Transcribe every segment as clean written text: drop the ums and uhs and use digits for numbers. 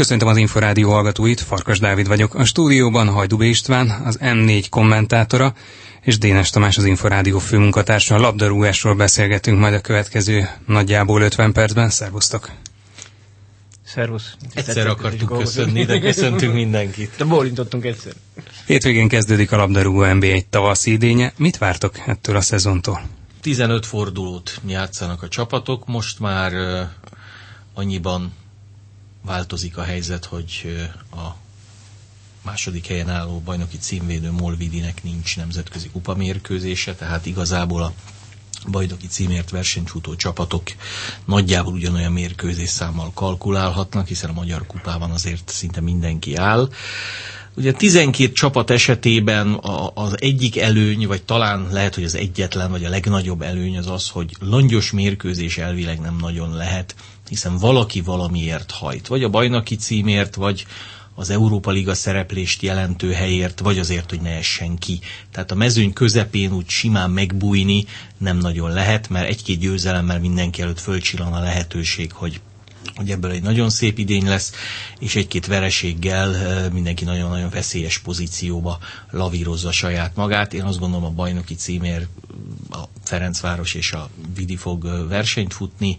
Köszöntöm az Inforádió hallgatóit, Farkas Dávid vagyok. A stúdióban Hajdú B. István, az M4 kommentátora, és Dénes Tamás, az Inforádió főmunkatársa. A labdarúgásról beszélgetünk majd a következő nagyjából 50 percben. Szervusztok! Szervusz! Egyszer akartuk köszönni, de köszöntünk mindenkit. De bólintottunk egyszer. Hétvégén kezdődik a labdarúgó NB1 tavaszi idénye. Mit vártok ettől a szezontól? 15 fordulót játszanak a csapatok, most már annyiban változik a helyzet, hogy a második helyen álló bajnoki címvédő Molvidinek nincs nemzetközi kupamérkőzése, tehát igazából a bajnoki címért versenyfutó csapatok nagyjából ugyanolyan mérkőzésszámmal kalkulálhatnak, hiszen a Magyar Kupában azért szinte mindenki áll. Ugye 12 csapat esetében az egyik előny, vagy talán lehet, hogy az egyetlen, vagy a legnagyobb előny az, hogy langyos mérkőzés elvileg nem nagyon lehet, hiszen valaki valamiért hajt. Vagy a bajnoki címért, vagy az Európa Liga szereplést jelentő helyért, vagy azért, hogy ne essen ki. Tehát a mezőny közepén úgy simán megbújni nem nagyon lehet, mert egy-két győzelemmel mindenki előtt fölcsillan a lehetőség, hogy ebből egy nagyon szép idény lesz, és egy-két vereséggel mindenki nagyon-nagyon veszélyes pozícióba lavírozza saját magát. Én azt gondolom, a bajnoki címért a Ferencváros és a Vidi fog versenyt futni,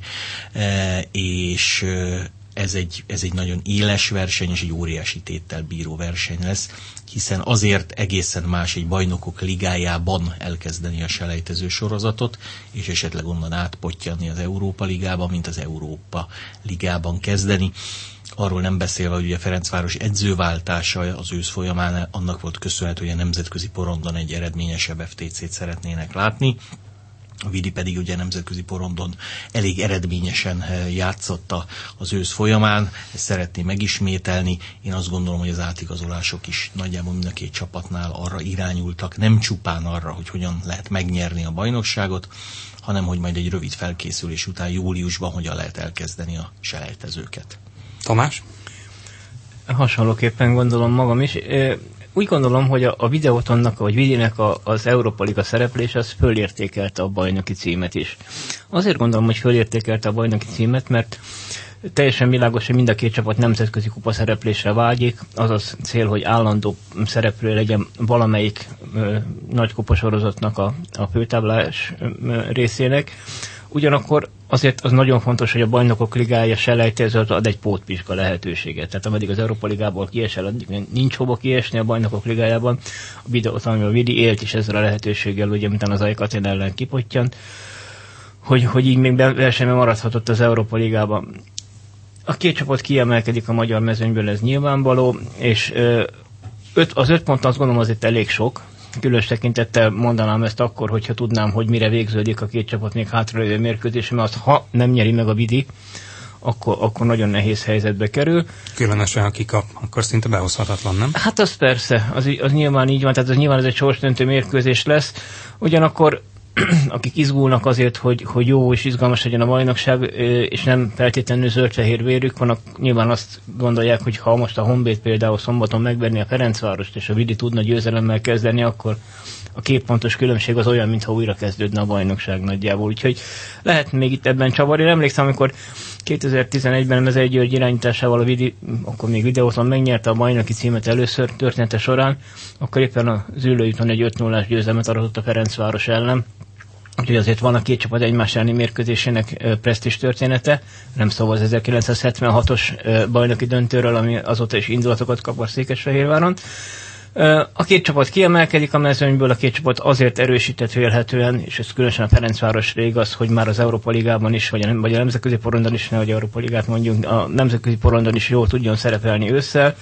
és ez egy nagyon éles verseny, és egy óriási téttel bíró verseny lesz, hiszen azért egészen más egy bajnokok ligájában elkezdeni a selejtező sorozatot, és esetleg onnan átpottyanni az Európa Ligába, mint az Európa Ligában kezdeni. Arról nem beszélve, hogy ugye Ferencváros edzőváltása az ősz folyamán annak volt köszönhető, hogy a nemzetközi porondon egy eredményesebb FTC-t szeretnének látni. A Vidi pedig ugye nemzetközi porondon elég eredményesen játszotta az ősz folyamán, ezt szeretném megismételni. Én azt gondolom, hogy az átigazolások is nagyjából mind a két csapatnál arra irányultak, nem csupán arra, hogy hogyan lehet megnyerni a bajnokságot, hanem hogy majd egy rövid felkészülés után júliusban hogyan lehet elkezdeni a selejtezőket. Tamás? Hasonlóképpen gondolom magam is. Úgy gondolom, hogy a Videotonnak, vagy Vidinek az Európa Liga szereplés az fölértékelte a bajnoki címet is. Azért gondolom, hogy fölértékelte a bajnoki címet, mert teljesen világos, hogy mind a két csapat nemzetközi kupa szereplésre vágyik, azaz cél, hogy állandó szereplő legyen valamelyik nagy kupasorozatnak a főtáblás részének. Ugyanakkor azért az nagyon fontos, hogy a bajnokok ligája selejtezőt ad egy pótvizsga lehetőséget. Tehát ameddig az Európa Ligából kiesel, addig nincs hova kiesni a bajnokok ligájában. A Vidi élt is ezzel a lehetőséggel, ugye, mint az Aikaten ellen kipottyant, hogy így még versenyben maradhatott az Európa Ligában. A két csapat kiemelkedik a magyar mezőnyből, ez nyilvánvaló, és az 5 pont azt gondolom azért elég sok. Különös tekintettel mondanám ezt akkor, hogyha tudnám, hogy mire végződik a két csapat még hátralévő mérkőzés, mert azt, ha nem nyeri meg a Vidi, akkor nagyon nehéz helyzetbe kerül. Különösen, ha kikap, akkor szinte behozhatatlan, nem? Hát az persze, az nyilván így van, tehát az nyilván ez egy sorsdöntő mérkőzés lesz. Ugyanakkor akik izgulnak azért, hogy jó és izgalmas legyen a bajnokság, és nem feltétlenül zöld-fehér vérük vannak, nyilván azt gondolják, hogy ha most a Honvéd például szombaton megverni a Ferencvárost, és a Vidi tudna győzelemmel kezdeni, akkor a 2 pontos különbség az olyan, mintha újra kezdődne a bajnokság nagyjából. Úgyhogy lehet még itt ebben csavarni. Emlékszem, amikor 2011-ben ez egy irányításával a Vidi, akkor még Videóton megnyerte a bajnoki címet először története során, akkor éppen az Üllőúton egy 5-0-ás győzelmet aratott a Ferencváros ellen. Úgyhogy azért van a két csapat egymás elleni mérkőzésének presztízs története, nem szó az 1976-os bajnoki döntőről, ami azóta is indulatokat kap a Székesfehérváron. A két csapat kiemelkedik a mezőnyből, a két csapat azért erősített vélhetően, és ez különösen a Ferencvárosra igaz, hogy már az Európa Ligában is, vagy a nemzetközi porondon is, nehogy Európa Ligát mondjunk, a nemzetközi porondon is jól tudjon szerepelni ősszel.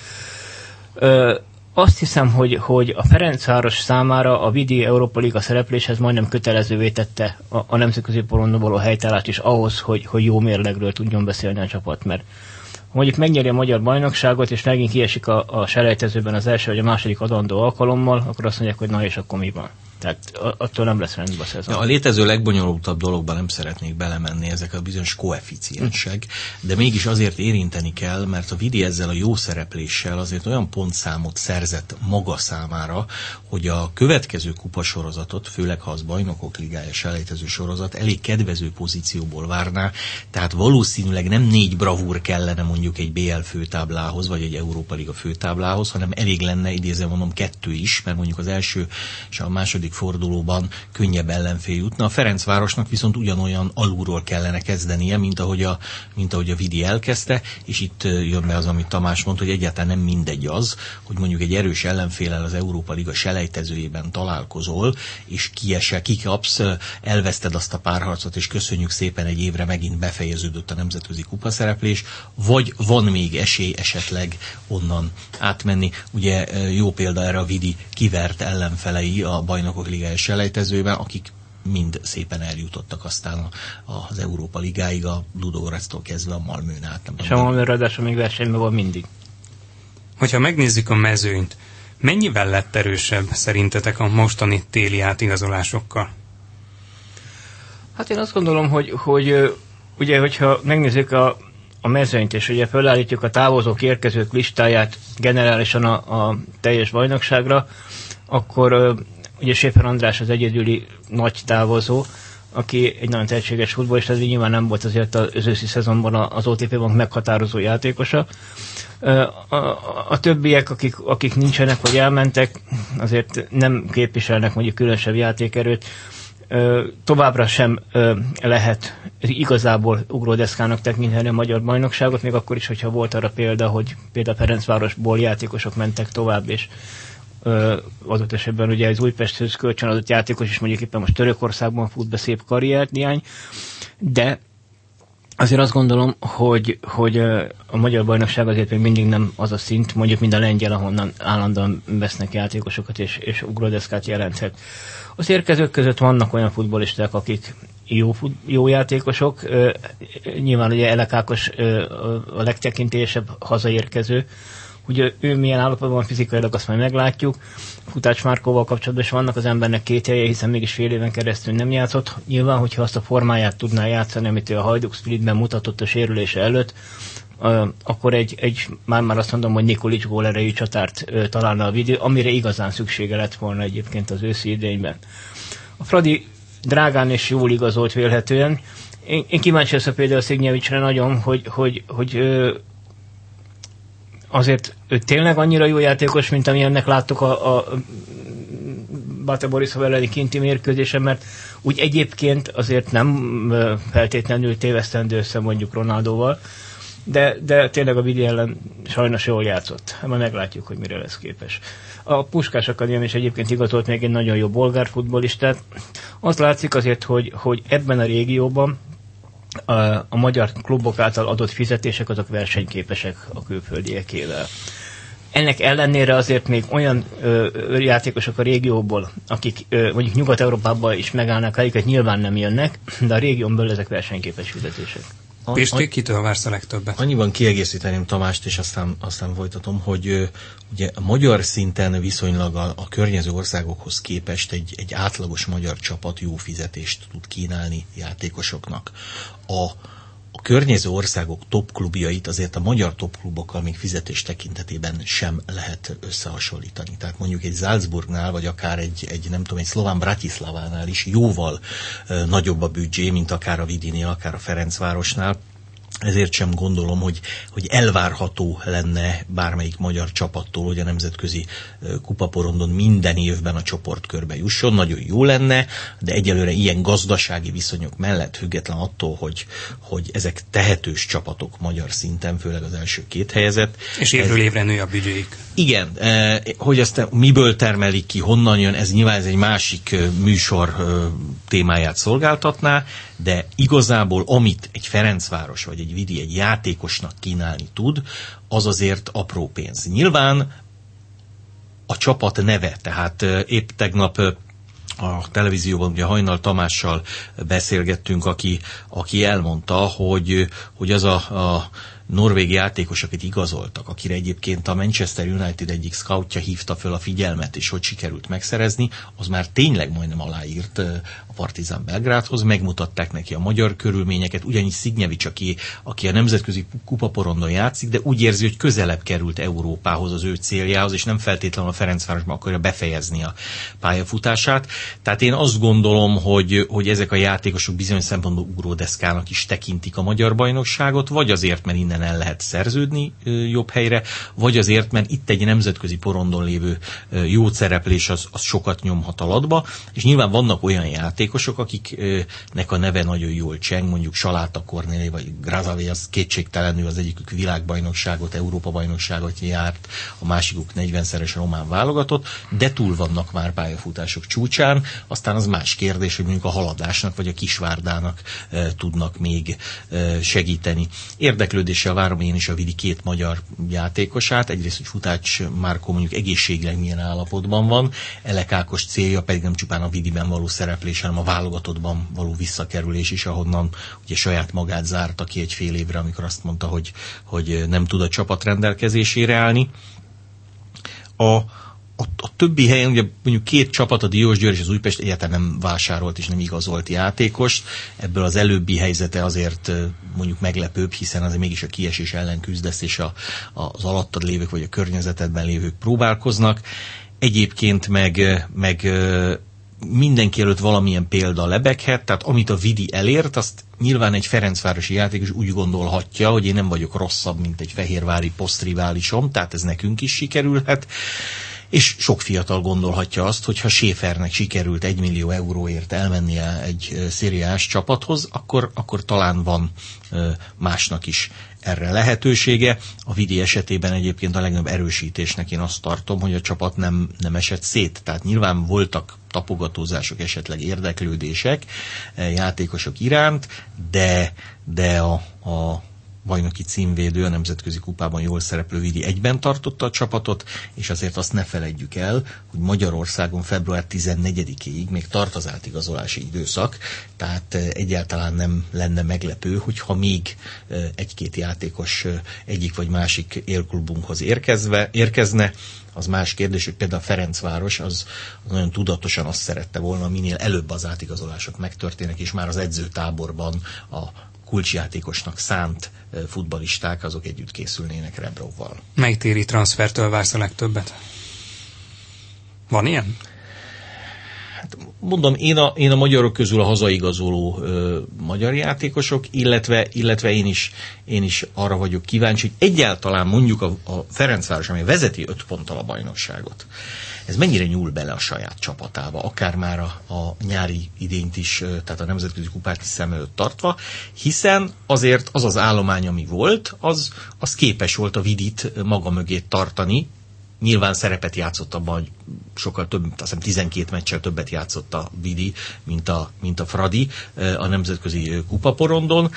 Azt hiszem, hogy a Ferencváros számára a Vidi Európa Liga szerepléshez majdnem kötelezővé tette a nemzetközi porondon való helytállást is ahhoz, hogy jó mérlegről tudjon beszélni a csapat, mert ha mondjuk megnyeri a magyar bajnokságot, és megint kiesik a selejtezőben az első vagy a második adandó alkalommal, akkor azt mondják, hogy na és akkor mi van? Tehát attól nem lesz rendben a szezon. A létező legbonyolultabb dologban nem szeretnék belemenni, ezek a bizonyos koeficiensek, de mégis azért érinteni kell, mert a Vidi ezzel a jó szerepléssel azért olyan pontszámot szerzett maga számára, hogy a következő kupasorozatot, főleg ha az Bajnokok Ligája selejtező sorozat, elég kedvező pozícióból várná, tehát valószínűleg nem 4 bravúr kellene mondjuk egy BL főtáblához, vagy egy Európa Liga főtáblához, hanem elég lenne, idézem mondom, 2 is, mert mondjuk az első és a második fordulóban könnyebb ellenfél jutna. A Ferencvárosnak viszont ugyanolyan alulról kellene kezdenie, mint ahogy a Vidi elkezdte, és itt jön be az, amit Tamás mondta, hogy egyáltalán nem mindegy az, hogy mondjuk egy erős ellenféllel az Európa Liga selejtezőjében találkozol, és kikapsz, elveszted azt a párharcot, és köszönjük szépen, egy évre megint befejeződött a nemzetközi kupaszereplés, vagy van még esély esetleg onnan átmenni. Ugye jó példa erre a Vidi kivert ellenfelei a Bajnokok Ligája selejtezőben, akik mind szépen eljutottak aztán az Európa Ligáig, a Ludogoresztól kezdve a Malmön át. És a Malmö ráadásul még versenyben van mindig. Hogyha megnézzük a mezőnyt, mennyivel lett erősebb szerintetek a mostani téli átigazolásokkal? Hát én azt gondolom, hogy ugye, hogyha megnézzük a mezőnyt, és ugye felállítjuk a távozók, érkezők listáját generálisan a teljes bajnokságra, akkor ugye Schäfer András az egyedüli nagy távozó, aki egy nagyon tehetséges futballista, de nyilván nem volt azért az őszi szezonban az OTP Bank meghatározó játékosa. A többiek, akik nincsenek vagy elmentek, azért nem képviselnek mondjuk különösebb játékerőt. Továbbra sem lehet igazából ugródeszkának tekinteni a magyar bajnokságot, még akkor is, hogyha volt arra példa, hogy például Ferencvárosból játékosok mentek tovább, és adott esetben ugye az Újpesthez kölcsönadott játékos is mondjuk éppen most Törökországban fut be szép karriert néhány, de azért azt gondolom, hogy a magyar bajnokság azért még mindig nem az a szint, mondjuk mind a lengyel, ahonnan állandóan vesznek játékosokat és ugródeszkát jelenthet. Az érkezők között vannak olyan futballisták, akik jó játékosok. Nyilván ugye Elek Ákos a legtekintélyesebb hazaérkező. Ugye ő milyen állapotban van fizikailag, azt majd meglátjuk. Futács Márkóval kapcsolatban is vannak az embernek két helye, hiszen mégis fél éven keresztül nem játszott. Nyilván, hogyha azt a formáját tudná játszani, amit ő a Hajduk Splitben mutatott a sérülése előtt, akkor már azt mondom, hogy Nikolic gólerejű csatárt találna a Vidi, amire igazán szüksége lett volna egyébként az őszi idényben. A Fradi drágán és jól igazolt vélhetően. Én kíváncsi leszek például Szignyevicsre nagyon, hogy azért ő tényleg annyira jó játékos, mint amilyennek láttuk a Bate Borisov elleni kinti mérkőzésen, mert úgy egyébként azért nem feltétlenül tévesztendő össze mondjuk Ronaldóval, de tényleg a Vidi ellen sajnos jól játszott. Majd meglátjuk, hogy mire lesz képes. A Puskás Akadémia is egyébként igazolt még egy nagyon jó bolgár futballistát. Az látszik azért, hogy ebben a régióban a magyar klubok által adott fizetések azok versenyképesek a külföldiekével. Ennek ellenére azért még olyan játékosok a régióból, akik mondjuk Nyugat-Európában is megállnak helyüket, nyilván nem jönnek, de a régión belül ezek versenyképes fizetések. Pisti, kitől vársz a legtöbbet? Annyiban kiegészíteném Tamást, és aztán folytatom, hogy ugye a magyar szinten viszonylag a környező országokhoz képest egy átlagos magyar csapat jó fizetést tud kínálni játékosoknak. A környező országok topklubjait azért a magyar topklubokkal még fizetés tekintetében sem lehet összehasonlítani. Tehát mondjuk egy Salzburgnál, vagy akár egy nem tudom, egy szlován Bratislavánál is jóval nagyobb a büdzsé, mint akár a Vidinél, akár a Ferencvárosnál. Ezért sem gondolom, hogy elvárható lenne bármelyik magyar csapattól, hogy a nemzetközi kupaporondon minden évben a csoportkörbe jusson. Nagyon jó lenne, de egyelőre ilyen gazdasági viszonyok mellett, független attól, hogy ezek tehetős csapatok magyar szinten, főleg az első két helyezett. És évről évre nő a büdzséjük. Igen, hogy azt miből termelik ki, honnan jön, ez nyilván egy másik műsor témáját szolgáltatná, de igazából amit egy Ferencváros vagy egy Vidi egy játékosnak kínálni tud, az azért apró pénz. Nyilván a csapat neve, tehát épp tegnap a televízióban ugye Hajnal Tamással beszélgettünk, aki elmondta, hogy az a norvég játékosokat igazoltak, akire egyébként a Manchester United egyik scoutja hívta föl a figyelmet, és hogy sikerült megszerezni, az már tényleg majdnem aláírt a Partizan Belgrádhoz, megmutatták neki a magyar körülményeket, ugyanígy Szignyevics, aki a nemzetközi kupaporondon játszik, de úgy érzi, hogy közelebb került Európához, az ő céljához, és nem feltétlenül a Ferencvárosban akarja befejezni a pályafutását. Tehát én azt gondolom, hogy ezek a játékosok bizonyos szempontból ugródeszkának is tekintik a magyar bajnokságot, vagy azért, mert innen el lehet szerződni jobb helyre, vagy azért, mert itt egy nemzetközi porondon lévő jó szereplés az sokat nyomhat alatba, és nyilván vannak olyan játékosok, akiknek a neve nagyon jól cseng, mondjuk Saláta Kornéli, vagy Grazavé, az kétségtelenül az egyikük világbajnokságot, Európa-bajnokságot járt, a másikuk 40-szeres román válogatott, de túl vannak már pályafutások csúcsán, aztán az más kérdés, hogy mondjuk a Haladásnak vagy a Kisvárdának tudnak még segíteni. Érdeklődéssel várom én is a Vidi két magyar játékosát, egyrészt, hogy Futács Márkó mondjuk egészségileg milyen állapotban van, Elek Ákos célja pedig nem csupán a Vidiben való szereplés, hanem a válogatottban való visszakerülés is, ahonnan ugye saját magát zárta ki egy fél évre, amikor azt mondta, hogy nem tud a csapat rendelkezésére állni. A többi helyen, ugye mondjuk két csapat, a Diósgyőr és az Újpest egyáltalán nem vásárolt és nem igazolt játékost. Ebből az előbbi helyzete azért mondjuk meglepőbb, hiszen azért mégis a kiesés ellen küzdesz, és az alattad lévők vagy a környezetedben lévők próbálkoznak. Egyébként meg mindenki előtt valamilyen példa lebeghet, tehát amit a Vidi elért, azt nyilván egy ferencvárosi játékos úgy gondolhatja, hogy én nem vagyok rosszabb, mint egy fehérvári posztriválisom, tehát ez nekünk is sikerülhet. És sok fiatal gondolhatja azt, hogy ha Schäfernek sikerült 1 millió euróért elmennie egy szériás csapathoz, akkor talán van másnak is erre lehetősége. A Vidi esetében egyébként a legnagyobb erősítésnek én azt tartom, hogy a csapat nem esett szét. Tehát nyilván voltak tapogatózások, esetleg érdeklődések játékosok iránt, de a bajnoki címvédő, a nemzetközi kupában jól szereplő Vidi egyben tartotta a csapatot, és azért azt ne feledjük el, hogy Magyarországon február 14-ig még tart az átigazolási időszak, tehát egyáltalán nem lenne meglepő, hogyha még egy-két játékos egyik vagy másik élklubunkhoz érkezne. Az más kérdés, hogy például a Ferencváros az nagyon tudatosan azt szerette volna, minél előbb az átigazolások megtörténnek, és már az edzőtáborban a kulcsjátékosnak szánt futballisták, azok együtt készülnének Rebrovval. Melyik téri transfertől vársz a legtöbbet? Van ilyen? Hát mondom, én a magyarok közül a hazaigazoló magyar játékosok, illetve én is arra vagyok kíváncsi, hogy egyáltalán mondjuk a Ferencváros, ami vezeti 5 ponttal a bajnokságot, ez mennyire nyúl bele a saját csapatába, akár már a nyári idényt is, tehát a nemzetközi kupát is szem előtt tartva, hiszen azért az állomány, ami volt, az képes volt a Vidit maga mögé tartani. Nyilván szerepet játszott abban, hogy sokkal több, azt hiszem 12 meccsel többet játszott a Vidi, mint a Fradi a nemzetközi kupaporondon,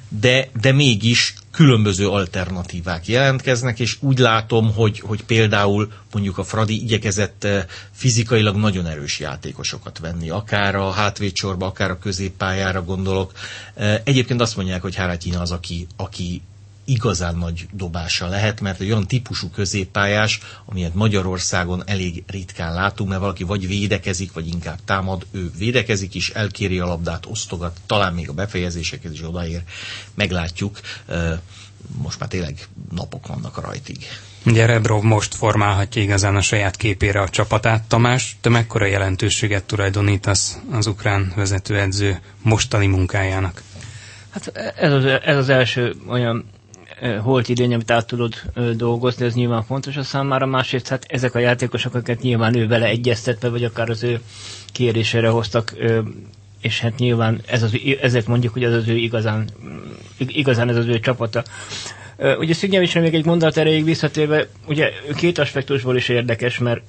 de mégis különböző alternatívák jelentkeznek, és úgy látom, hogy például mondjuk a Fradi igyekezett fizikailag nagyon erős játékosokat venni, akár a hátvédsorba, akár a középpályára gondolok. Egyébként azt mondják, hogy Haratyina az, aki igazán nagy dobása lehet, mert egy olyan típusú középpályás, amilyet Magyarországon elég ritkán látunk, mert valaki vagy védekezik, vagy inkább támad, ő védekezik is, elkéri a labdát, osztogat, talán még a befejezésekhez is odaér, meglátjuk, most már tényleg napok vannak rajtig. Ugye Rebrov most formálhatja igazán a saját képére a csapatát. Tamás, te mekkora jelentőséget tulajdonítasz az ukrán vezetőedző mostani munkájának? Hát ez az első olyan holt idény, amit át tudod dolgozni, ez nyilván fontos a számára, másrészt hát ezek a játékosok, akiket nyilván ő vele egyeztetve, vagy akár az ő kérésére hoztak, és hát nyilván ezért mondjuk, hogy ez az ő igazán ez az ő csapata. Ugye Szignyevicsre még egy mondat erejéig visszatérve, ugye két aspektusból is érdekes, mert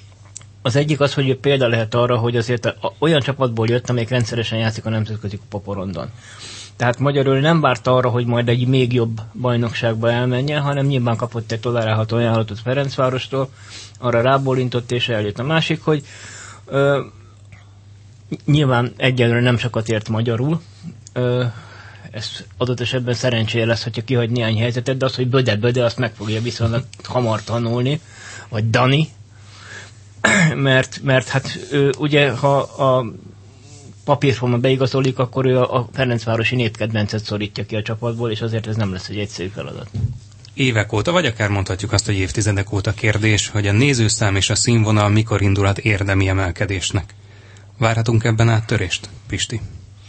az egyik az, hogy példa lehet arra, hogy azért olyan csapatból jött, amelyik rendszeresen játszik a nemzetközi kupaporondon. Tehát magyarul nem várta arra, hogy majd egy még jobb bajnokságba elmenjen, hanem nyilván kapott egy tolerálható ajánlatot Ferencvárostól, arra rábólintott és eljött. A másik, hogy nyilván egyelőre nem sokat ért magyarul, ez adott esetben szerencséje lesz, hogyha kihagy néhány helyzetet, de az, hogy Böde, azt meg fogja viszonylag hamar tanulni, vagy Dani, mert hát ugye, ha a papírforma beigazolik, akkor ő a Ferencvárosi népkedvencet szorítja ki a csapatból, és azért ez nem lesz egy egyszerű feladat. Évek óta, vagy akár mondhatjuk azt, hogy évtizedek óta kérdés, hogy a nézőszám és a színvonal mikor indulhat érdemi emelkedésnek. Várhatunk ebben áttörést, Pisti?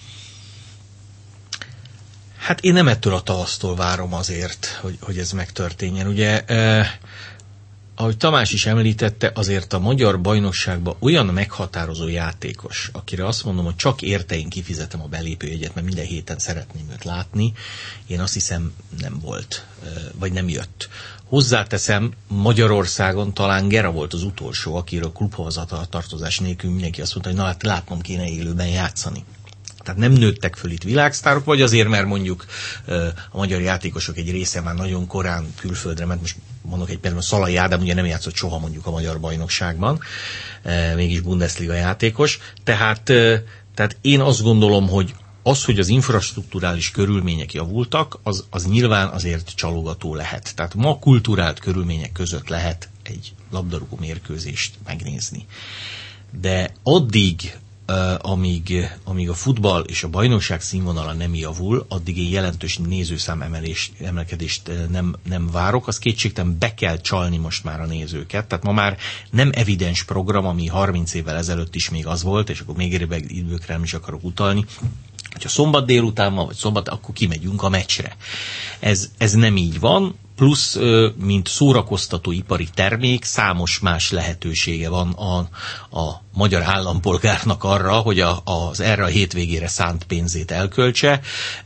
Hát én nem ettől a tavasztól várom azért, hogy ez megtörténjen. Ugye, ahogy Tamás is említette, azért a magyar bajnokságban olyan meghatározó játékos, akire azt mondom, hogy csak érte én kifizetem a belépőjegyet, mert minden héten szeretném őt látni, én azt hiszem nem volt, vagy nem jött. Hozzáteszem, Magyarországon talán Gera volt az utolsó, akiről klubhovatartozás nélkül mindenki azt mondta, hogy na hát látnom kéne élőben játszani. Tehát nem nőttek föl itt világsztárok, vagy azért, mert mondjuk a magyar játékosok egy része már nagyon korán külföldre ment. Most mondok egy például, Szalai Ádám ugye nem játszott soha mondjuk a magyar bajnokságban, mégis Bundesliga játékos. Tehát én azt gondolom, hogy hogy az infrastrukturális körülmények javultak, az nyilván azért csalogató lehet. Tehát ma kulturált körülmények között lehet egy labdarúgó mérkőzést megnézni. De addig, amíg a futball és a bajnokság színvonala nem javul, addig én jelentős nézőszám emelkedést nem várok. Az kétségtelen be kell csalni most már a nézőket. Tehát ma már nem evidens program, ami 30 évvel ezelőtt is még az volt, és akkor még időkre nem is akarok utalni, hogyha szombat délután van, vagy szombat, akkor kimegyünk a meccsre. Ez nem így van, plusz, mint szórakoztató ipari termék, számos más lehetősége van a magyar állampolgárnak arra, hogy az erre a hétvégére szánt pénzét elköltse.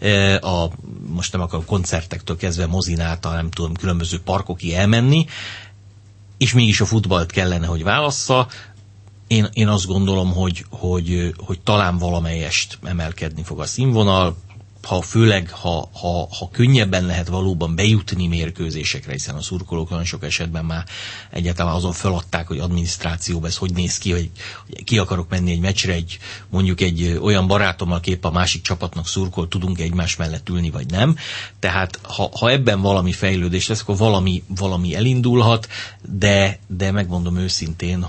Most nem akarok koncertektől kezdve mozináltal, nem tudom, különböző parkokig elmenni, és mégis a futballt kellene, hogy válassza. Én azt gondolom, hogy talán valamelyest emelkedni fog a színvonal, főleg, ha könnyebben lehet valóban bejutni mérkőzésekre, hiszen a szurkolók nagyon sok esetben már egyáltalán azon feladták, hogy adminisztrációban ez hogy néz ki, hogy ki akarok menni egy meccsre, mondjuk egy olyan barátommal, aki épp a másik csapatnak szurkol, tudunk egymás mellett ülni, vagy nem. Tehát ha ebben valami fejlődés lesz, akkor valami elindulhat, de megmondom őszintén,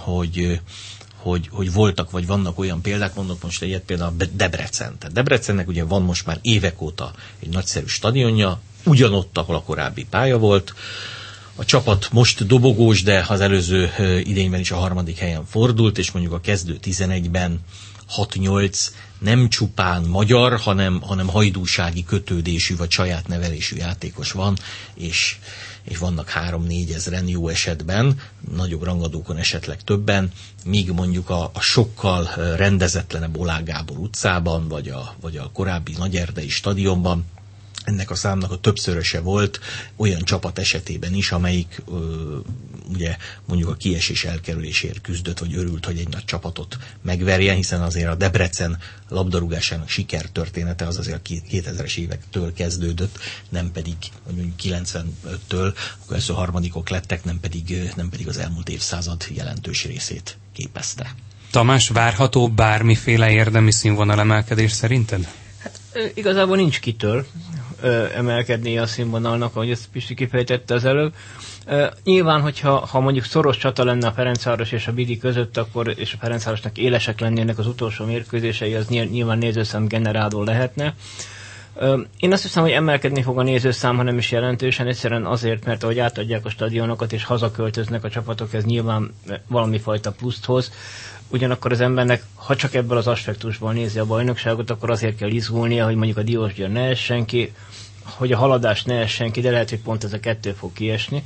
hogy voltak, vagy vannak olyan példák, mondok most egyet, például Debrecen. Tehát Debrecennek ugye van most már évek óta egy nagyszerű stadionja, ugyanott, ahol a korábbi pálya volt. A csapat most dobogós, de az előző idényben is a 3. helyen fordult, és mondjuk a kezdő 11-ben 6-8 nem csupán magyar, hanem hajdúsági kötődésű, vagy saját nevelésű játékos van, és vannak 3-4 ezren jó esetben, nagyobb rangadókon esetleg többen, míg mondjuk a sokkal rendezetlenebb Oláh Gábor utcában, vagy a korábbi Nagyerdei stadionban ennek a számnak a többszöröse volt olyan csapat esetében is, amelyik ugye mondjuk a kiesés elkerülésért küzdött, vagy örült, hogy egy nagy csapatot megverjen, hiszen azért a Debrecen labdarúgásának sikertörténete az azért a 2000-es évektől kezdődött, nem pedig mondjuk 95-től, akkor első harmadikok lettek, nem pedig az elmúlt évszázad jelentős részét képezte. Tamás, várható bármiféle érdemi színvonal emelkedés szerinted? Hát igazából nincs kitől emelkedni a színvonalnak, ahogy ezt Pisti kifejtette az előbb. Nyilván, hogyha mondjuk szoros csata lenne a Ferencváros és a Bidi között, akkor, és a Ferencvárosnak élesek lennének az utolsó mérkőzései, az nyilván nézőszám generáló lehetne. Én azt hiszem, hogy emelkedni fog a nézőszám, hanem is jelentősen, egyszerűen azért, mert ahogy átadják a stadionokat és hazaköltöznek a csapatok, ez nyilván valami fajta pluszt hoz. Ugyanakkor az embernek, ha csak ebből az aspektusból nézi a bajnokságot, akkor azért kell izgulnia, hogy mondjuk a Diósgyőr ne essen ki, hogy a Haladás ne essen ki, de lehet, hogy pont ez a 2 fog kiesni.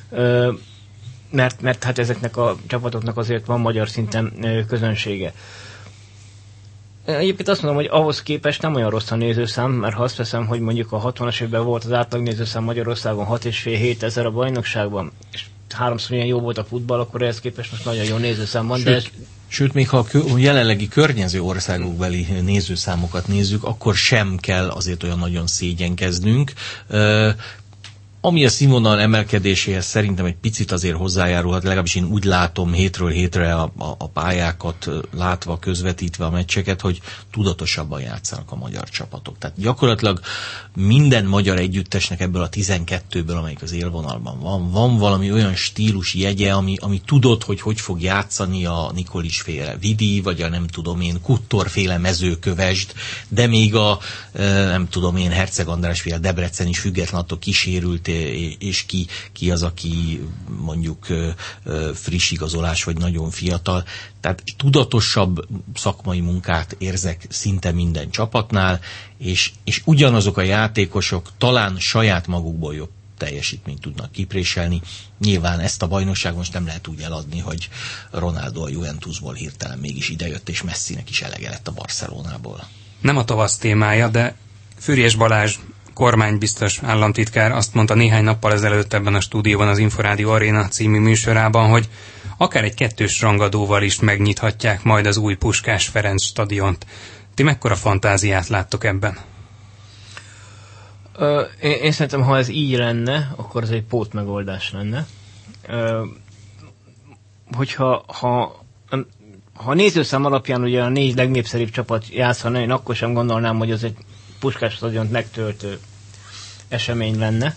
Mert hát ezeknek a csapatoknak azért van magyar szinten közönsége. Egyébként azt mondom, hogy ahhoz képest nem olyan rossz a nézőszám, mert ha azt veszem, hogy mondjuk a 60-as évben volt az átlag nézőszám Magyarországon 6,5-7 ezer a bajnokságban, és 3-szor ilyen jó volt a futball, akkor ehhez képest most nagyon jó nézőszám van. Sőt, még ha a jelenlegi környező országokbeli nézőszámokat nézzük, akkor sem kell azért olyan nagyon szégyenkeznünk. ami a színvonal emelkedéséhez szerintem egy picit azért hozzájárulhat, legalábbis én úgy látom hétről hétre a pályákat látva, közvetítve a meccseket, hogy tudatosabban játszanak a magyar csapatok. Tehát gyakorlatilag minden magyar együttesnek ebből a 12-ből, amelyik az élvonalban van valami olyan stílus jegye, ami tudod, hogy fog játszani a Nikolics féle Vidi, vagy a nem tudom én Kuttor féle Mezőkövesd, de még a nem tudom én Herceg András féle Debrecen is független attól kísérült, és ki az, aki mondjuk friss igazolás, vagy nagyon fiatal. Tehát tudatosabb szakmai munkát érzek szinte minden csapatnál, és ugyanazok a játékosok talán saját magukból jobb teljesítményt tudnak kipréselni. Nyilván ezt a bajnokság most nem lehet úgy eladni, hogy Ronaldo a Juventusból hirtelen mégis idejött, és Messinek is elege lett a Barcelonából. Nem a tavasz témája, de Füriyes Balázs kormánybiztos államtitkár azt mondta néhány nappal ezelőtt ebben a stúdióban az Inforádió Aréna című műsorában, hogy akár egy 2-s rangadóval is megnyithatják majd az új Puskás Ferenc stadiont. Ti mekkora fantáziát láttok ebben? Én szerintem, ha ez így lenne, akkor ez egy pótmegoldás lenne. Ha nézőszám alapján ugye a 4 legnépszerűbb csapat játszana, én akkor sem gondolnám, hogy ez egy Puskás stadiont megtöltő esemény lenne.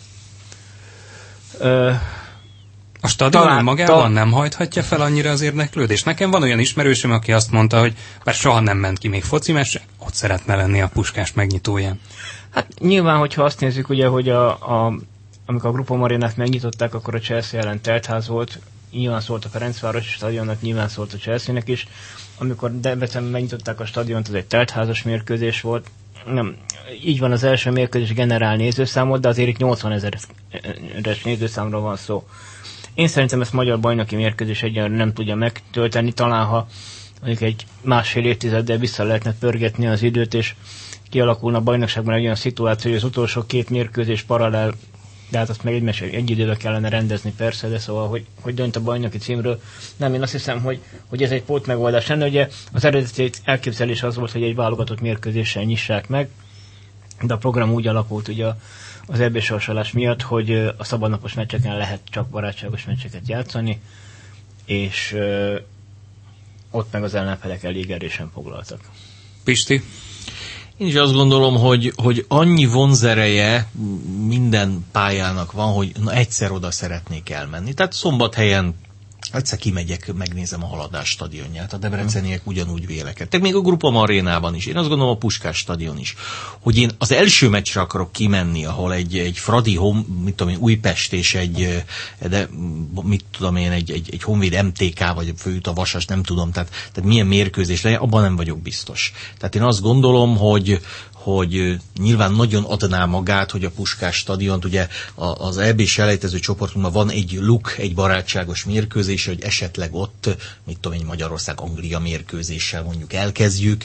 A stadion magában nem hajthatja fel annyira az érdeklődést? Nekem van olyan ismerősöm, aki azt mondta, hogy bár soha nem ment ki még foci meccsre, ott szeretne lenni a Puskás megnyitóján. Hát nyilván, hogyha azt nézzük, ugye, hogy amikor a Grupa Arénát megnyitották, akkor a Chelsea ellen teltház volt, nyilván szólt a Ferencvárosi stadionnak, nyilván szólt a Chelsea-nek is. Amikor Debrecenben megnyitották a stadiont, az egy teltházas mérkőzés volt. Nem, így van, az első mérkőzés generál nézőszámot, de azért itt 80 000-es nézőszámról van szó. Én szerintem ezt magyar bajnoki mérkőzés egyenlően nem tudja megtölteni, talán ha mondjuk egy másfél évtizeddel vissza lehetne pörgetni az időt, és kialakulna a bajnokságban egy olyan szituáció, hogy az utolsó 2 mérkőzés paralel, de hát azt meg egy időben kellene rendezni persze, de szóval, hogy dönt a bajnoki címről. Nem, én azt hiszem, hogy ez egy pótmegoldás lenne. Ugye az eredeti elképzelés az volt, hogy egy válogatott mérkőzéssel nyissák meg, de a program úgy alakult ugye az EB sorsolás miatt, hogy a szabadnapos meccseken lehet csak barátságos meccseket játszani, és ott meg az ellenfelek elég erősen foglaltak. Pisti? Én is azt gondolom, hogy annyi vonzereje minden pályának van, hogy egyszer oda szeretnék elmenni. Tehát Szombathelyen egyszer kimegyek, megnézem a Haladás stadionját, a debreceniek ugyanúgy vélekedtek, még a Grupa Arénában is, én azt gondolom a Puskás stadion is, hogy én az első meccsre akarok kimenni, ahol egy Fradi Újpest és egy Honvéd MTK, vagy Főút a Vasas, nem tudom, tehát milyen mérkőzés legyen, abban nem vagyok biztos. Tehát én azt gondolom, hogy nyilván nagyon adná magát, hogy a Puskás stadiont, ugye az EB-s elejtező csoportunkban van egy barátságos mérkőzés, hogy esetleg ott, Magyarország-Anglia mérkőzéssel mondjuk elkezdjük,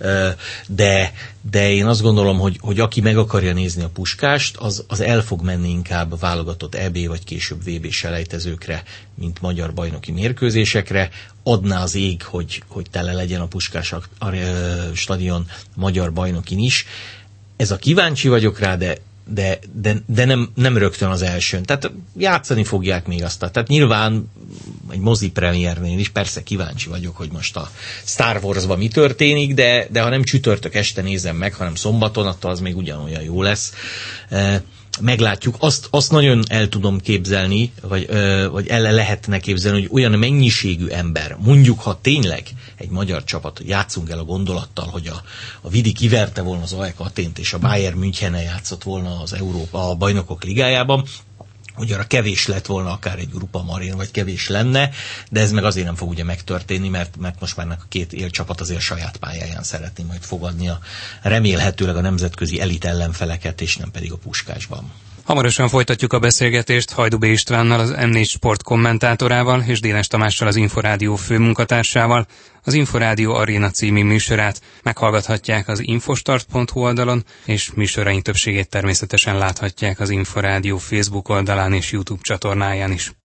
de én azt gondolom, hogy aki meg akarja nézni a Puskást, az el fog menni inkább válogatott EB vagy később VB-s elejtezőkre, mint magyar bajnoki mérkőzésekre. Adná az ég, hogy tele legyen a Puskás stadion magyar bajnokin is. Ez a kíváncsi vagyok rá, de nem rögtön az elsőn. Tehát játszani fogják még azt. Tehát nyilván egy mozi premiernél is persze kíváncsi vagyok, hogy most a Star Warsban mi történik, de ha nem csütörtök este nézem meg, hanem szombaton, attól az még ugyanolyan jó lesz. Meglátjuk. Azt nagyon el tudom képzelni, vagy el lehetne képzelni, hogy olyan mennyiségű ember, mondjuk, ha tényleg egy magyar csapat, játszunk el a gondolattal, hogy a Vidi kiverte volna az AEK Athént, és a Bayern Münchennel játszott volna a Bajnokok Ligájában, hogy arra kevés lett volna akár egy Grupa Arena, vagy kevés lenne, de ez meg azért nem fog ugye megtörténni, mert most már a 2 élcsapat azért saját pályáján szeretné majd fogadni remélhetőleg a nemzetközi elit ellenfeleket, és nem pedig a Puskásban. Hamarosan folytatjuk a beszélgetést Hajdú B. Istvánnal, az M4 Sport kommentátorával, és Dénes Tamással, az Inforádió főmunkatársával. Az Inforádió Aréna című műsorát meghallgathatják az infostart.hu oldalon, és műsoraink többségét természetesen láthatják az Inforádió Facebook oldalán és YouTube csatornáján is.